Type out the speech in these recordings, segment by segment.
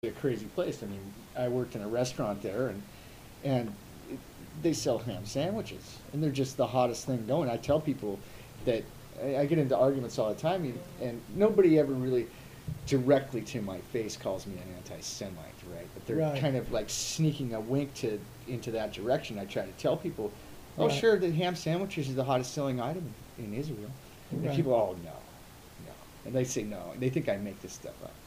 a crazy place. I mean, I worked in a restaurant there, and they sell ham sandwiches, and they're just the hottest thing going. I tell people that I get into arguments all the time, and nobody ever really directly to my face calls me an anti-Semite, right? But they're Right. kind of like sneaking a wink to into that direction. I try to tell people, oh, Right. sure, the ham sandwiches is the hottest selling item in Israel, and Right. people, oh no, no, and they say no, and they think I make this stuff up.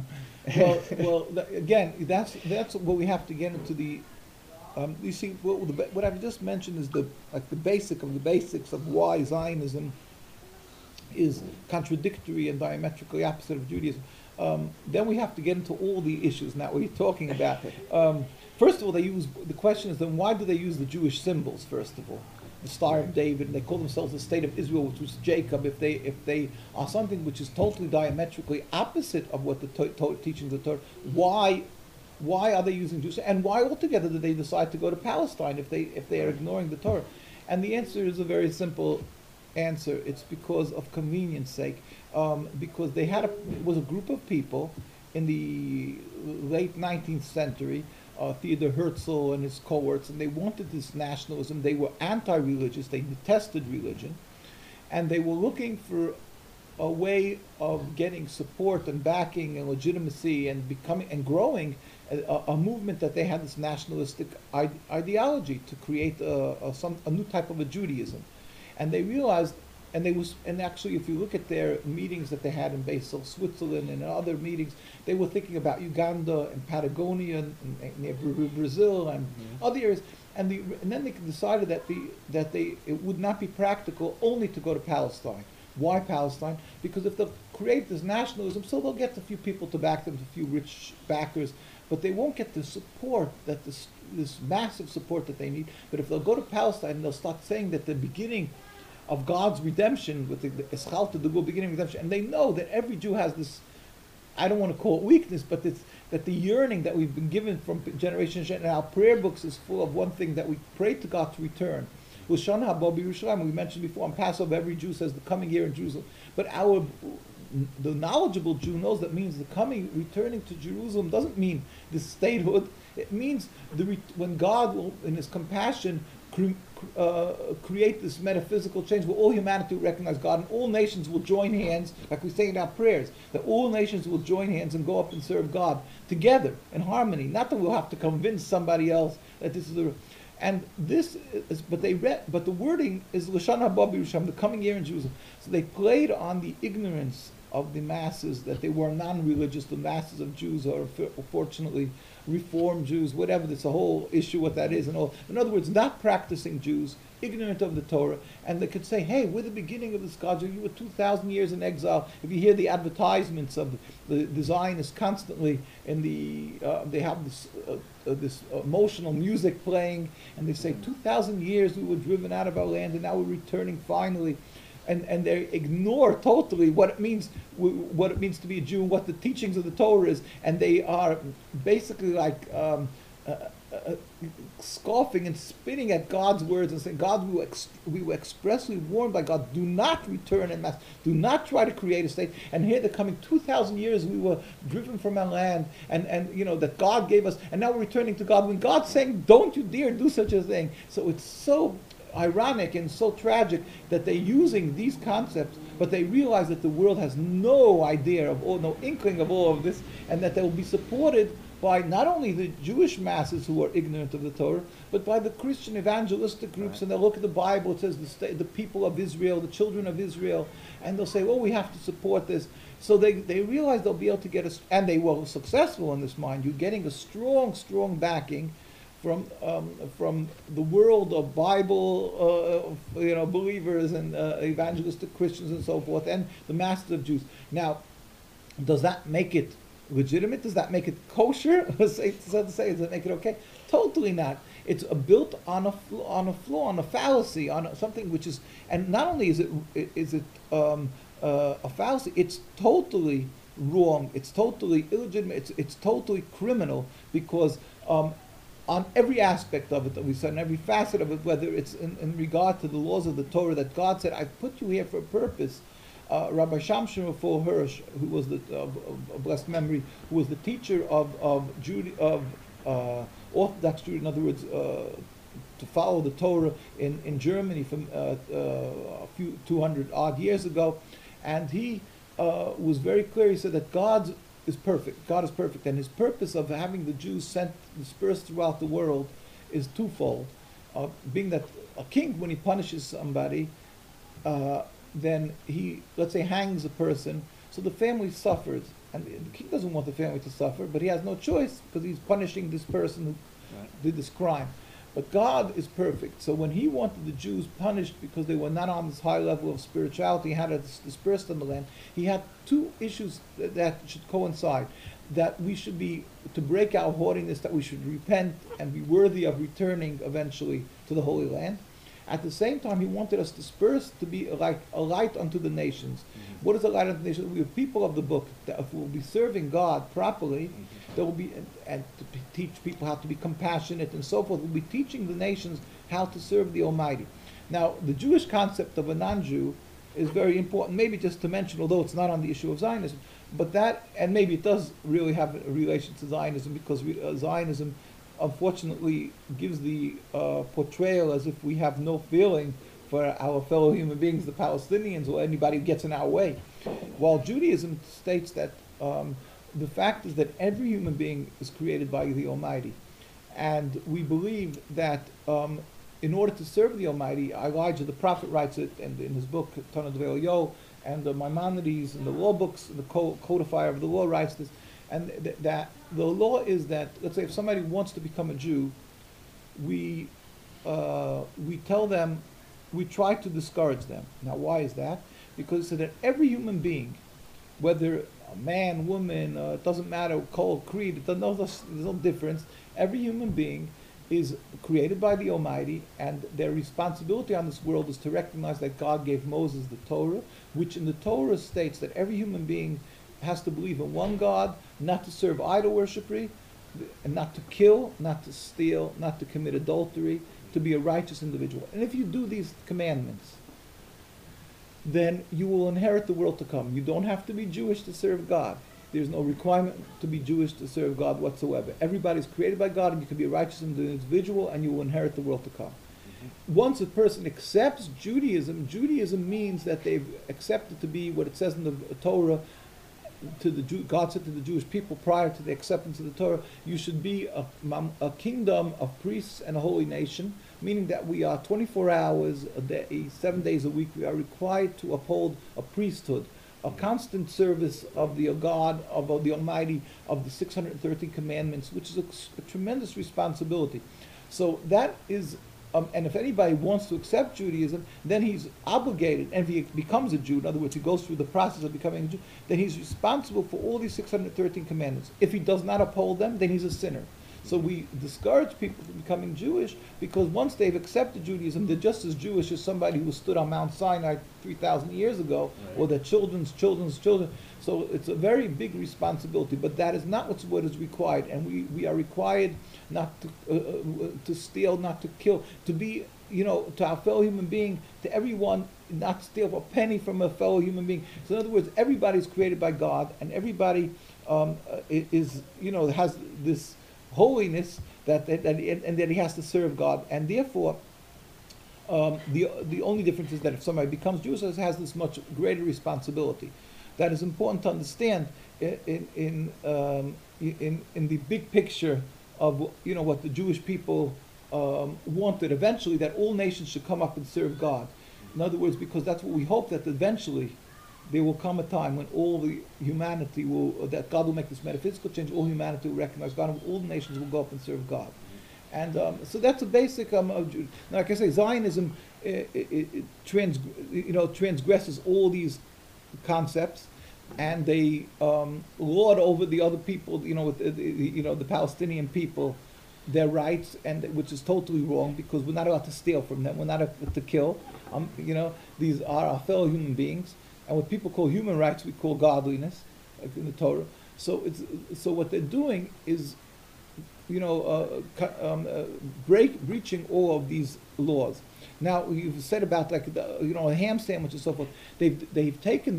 Again, that's what we have to get into the. You see, what I've just mentioned is the like the basic of the basics of why Zionism is contradictory and diametrically opposite of Judaism. Then we have to get into all the issues now we're talking about. First of all, the question is then why do they use the Jewish symbols? First of all, the Star of David, and they call themselves the State of Israel, which was Jacob. If they are something which is totally diametrically opposite of what the teachings of the Torah, why are they using Jews? And why altogether did they decide to go to Palestine if they are ignoring the Torah? And the answer is a very simple answer. It's because of convenience sake. Because it was a group of people in the late 19th century, Theodor Herzl and his cohorts, and they wanted this nationalism. They were anti-religious. They detested religion, and they were looking for a way of getting support and backing and legitimacy and becoming and growing a movement that they had this nationalistic ideology to create a new type of a Judaism, and they realized, and actually if you look at their meetings that they had in Basel, Switzerland, and other meetings, they were thinking about Uganda and Patagonia and near Brazil and other areas. And then they decided that it would not be practical only to go to Palestine. Why Palestine? Because if they'll create this nationalism, so they'll get a few people to back them, a few rich backers, but they won't get the support this massive support that they need. But if they'll go to Palestine, they'll start saying that the beginning of God's redemption, with the Eschalta, the beginning of redemption, and they know that every Jew has this, I don't want to call it weakness, but it's that the yearning that we've been given from generation to generation, and our prayer books is full of one thing, that we pray to God to return. L'Shana Haba B'Yerushalayim, we mentioned before, on Passover, every Jew says the coming year in Jerusalem. But the knowledgeable Jew knows that means returning to Jerusalem doesn't mean the statehood. It means when God will, in His compassion, create this metaphysical change where all humanity will recognize God and all nations will join hands, like we say in our prayers, that all nations will join hands and go up and serve God together in harmony. Not that we'll have to convince somebody else that this is the. And this is, but the wording is L'Shana Haba B'Yerushalayim, the coming year in Jerusalem. So they played on the ignorance of the masses, that they were non-religious. The masses of Jews are fortunately Reformed Jews, whatever. There's a whole issue what that is and all. In other words, not practicing Jews, ignorant of the Torah, and they could say, "Hey, we're the beginning of this God. You were 2,000 years in exile." If you hear the advertisements of the Zionists constantly, in they have this emotional music playing, and they say, 2,000 years we were driven out of our land, and now we're returning finally. And they ignore totally what it means to be a Jew and what the teachings of the Torah is, and they are basically like scoffing and spitting at God's words and saying, God, we were expressly warned by God, do not return en masse, do not try to create a state. And here they're coming 2,000 years we were driven from our land, and that God gave us, and now we're returning to God when God's saying, don't you dare do such a thing. So it's so ironic and so tragic that they're using these concepts, but they realize that the world has no idea no inkling of all of this, and that they will be supported by not only the Jewish masses who are ignorant of the Torah, but by the Christian evangelistic groups. Right. And they'll look at the Bible, it says the people of Israel, the children of Israel, and they'll say, well, we have to support this. So they realize they'll be able to get and they were successful in this, mind you, getting a strong backing from the world of Bible believers and evangelistic Christians and so forth, and the masses of Jews. Now, does that make it legitimate? Does that make it kosher? Does it make it okay? Totally not. It's built on a flaw, on a fallacy, on something which is, and not only is it a fallacy, it's totally wrong. It's totally illegitimate. It's totally criminal, because on every aspect of it that we said, on every facet of it, whether it's in regard to the laws of the Torah, that God said, I've put you here for a purpose, Rabbi Shamshon Raphael Hirsch, who was the of blessed memory, who was the teacher of Orthodox Judaism, in other words, to follow the Torah in Germany from a few 200 odd years ago, and he was very clear. He said that God is perfect. God is perfect, and his purpose of having the Jews sent dispersed throughout the world is twofold. Being that a king, when he punishes somebody, then he, let's say, hangs a person, so the family suffers. And the king doesn't want the family to suffer, but he has no choice because he's punishing this person who did this crime. But God is perfect. So when he wanted the Jews punished because they were not on this high level of spirituality, had to disperse in the land, he had two issues that should coincide. That we should be, to break our haughtiness, that we should repent and be worthy of returning eventually to the Holy Land. At the same time, he wanted us dispersed to be like a light unto the nations. Mm-hmm. What is a light unto the nations? We are people of the book. That if we will be serving God properly, there will be, and to teach people how to be compassionate and so forth. We'll be teaching the nations how to serve the Almighty. Now, the Jewish concept of a non-Jew is very important, maybe just to mention, although it's not on the issue of Zionism, but that, and maybe it does really have a relation to Zionism, because Zionism unfortunately gives the portrayal as if we have no feeling for our fellow human beings, the Palestinians, or anybody who gets in our way. While Judaism states that the fact is that every human being is created by the Almighty. And we believe that in order to serve the Almighty, Elijah the prophet writes it in his book, Tanakh Yo, and the Maimonides and the law books, the codifier of the law writes this, and that the law is that, let's say if somebody wants to become a Jew, we tell them, we try to discourage them. Now why is that? Because so that every human being, whether a man, woman, it doesn't matter, color, creed, there's no difference, every human being is created by the Almighty, and their responsibility on this world is to recognize that God gave Moses the Torah, which in the Torah states that every human being has to believe in one God, not to serve idol worshipry, and not to kill, not to steal, not to commit adultery, to be a righteous individual. And if you do these commandments, then you will inherit the world to come. You don't have to be Jewish to serve God. There's no requirement to be Jewish to serve God whatsoever. Everybody's created by God, and you can be a righteous individual, and you will inherit the world to come. Once a person accepts Judaism, Judaism means that they've accepted to be what it says in the Torah, God said to the Jewish people prior to the acceptance of the Torah, you should be a kingdom of priests and a holy nation, meaning that we are 24 hours a day, 7 days a week, we are required to uphold a priesthood, a constant service of the God, of the Almighty, of the 613 commandments, which is a tremendous responsibility. So that is, and if anybody wants to accept Judaism, then he's obligated, and if he becomes a Jew, in other words, he goes through the process of becoming a Jew, then he's responsible for all these 613 commandments. If he does not uphold them, then he's a sinner. So we discourage people from becoming Jewish, because once they've accepted Judaism, they're just as Jewish as somebody who stood on Mount Sinai 3,000 years ago, right, or their children's children's children. So it's a very big responsibility, but that is not what is required, and we are required not to steal, not to kill, to be, to our fellow human being, to everyone, not steal a penny from a fellow human being. So in other words, everybody's created by God, and everybody is, has this holiness and that he has to serve God, and therefore the only difference is that if somebody becomes Jewish, it has this much greater responsibility. That is important to understand in the big picture of what the Jewish people wanted eventually, that all nations should come up and serve God. In other words, because that's what we hope, that eventually there will come a time when all the humanity that God will make this metaphysical change, all humanity will recognize God, and all the nations will go up and serve God. And so that's a basic, now like I say, Zionism transgresses all these concepts, and they lord over the other people, with the Palestinian people, their rights, and which is totally wrong, because we're not allowed to steal from them, we're not allowed to kill. These are our fellow human beings. And what people call human rights, we call godliness, like in the Torah. So what they're doing is breaching all of these laws. Now you've said about like a ham sandwich and so forth. They've taken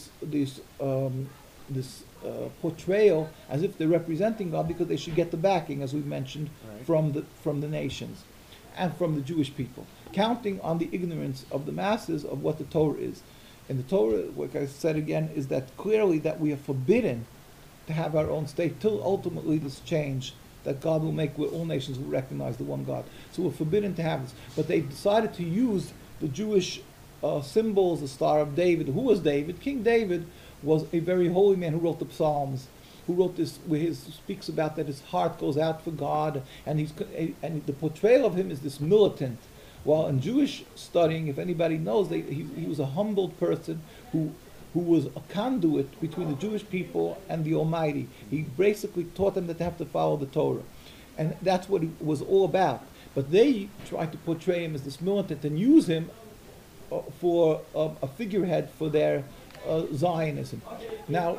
this portrayal as if they're representing God because they should get the backing, as we mentioned, Right. from the nations and from the Jewish people, counting on the ignorance of the masses of what the Torah is. And the Torah, like I said again, is that clearly that we are forbidden to have our own state till ultimately this change that God will make where all nations will recognize the one God. So we're forbidden to have this. But they decided to use the Jewish symbols, the Star of David. Who was David? King David was a very holy man who wrote the Psalms, who wrote this, where he speaks about that his heart goes out for God, and the portrayal of him is this militant. While in Jewish studying, if anybody knows, he was a humbled person who was a conduit between the Jewish people and the Almighty. He basically taught them that they have to follow the Torah. And that's what it was all about. But they tried to portray him as this militant and use him for a figurehead for their Zionism. Now,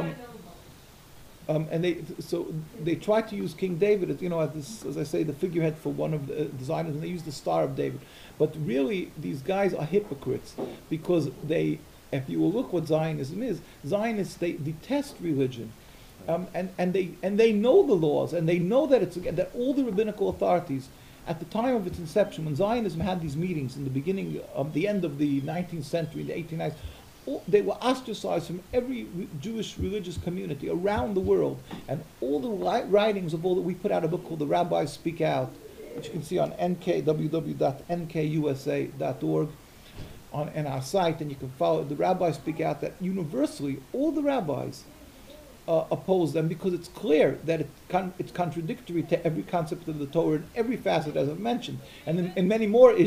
and they tried to use King David as I say, the figurehead for one of the Zionism, and they used the Star of David. But really, these guys are hypocrites because if you will look what Zionism is, Zionists, they detest religion, and they know the laws, and they know that all the rabbinical authorities, at the time of its inception, when Zionism had these meetings in the beginning of the end of the 19th century, the 1890s, they were ostracized from every Jewish religious community around the world, and all the writings of all that we put out a book called The Rabbis Speak Out, which you can see on www.nkusa.org. On our site, and you can follow the Rabbis Speak Out, that universally all the rabbis oppose them because it's clear that it's contradictory to every concept of the Torah in every facet, as I've mentioned, and in many more issues.